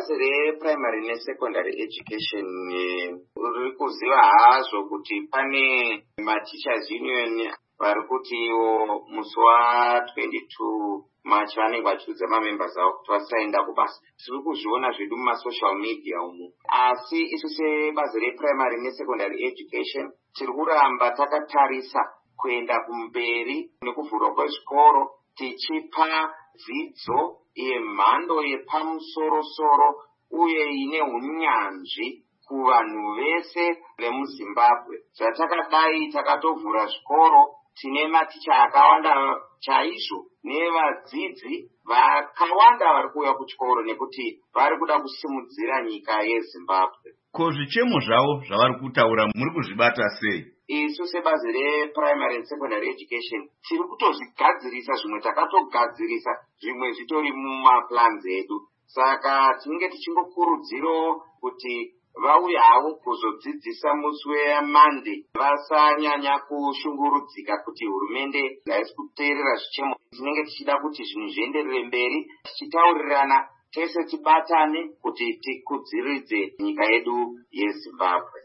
bazi reprimary nesecondary education riri kuziva hazvo kuti pane mateachers union vari kuti ivo musi wa22 March vanenge vachiudza mamembers avo kuti vasaenda kubasa. Tiri kuzviona zvedu mumasocial media umu. Asi isu sebazi reprimary nesecondary education tiri kuramba takatarisa kuenda kumberi nekuvhurwa kwezvikoro tichipa dzidzo yemhando yepamusoro-soro uye ine unyanzvi kuvanhu vese vemuZimbabwe. Zvatakadai takatovhura zvikoro, tine maticha akawanda chaizvo nevadzidzi vakawanda vari kuuya kuchikoro nekuti vari kuda kusimudzira nyika yeZimbabwe. Ko zvichemo zvavo zvavari kutaura muri kuzvibata sei? Isu sebazi reprimary and secondary education tiri kutozvigadzirisa, zvimwe takatogadzirisa, zvimwe zvitori mumaplans edu. Saka tinenge tichingokurudzirawo kuti vauya havo kuzodzidzisa musi weMonday vasanyanya kushungurudzika kuti hurumende haisi kuteerera zvichemo. Tinenge tichida kuti zvinhu zvienderere mberi, tichitaurirana tese tibatane kuti tikudziridze nyika yedu yeZimbabwe.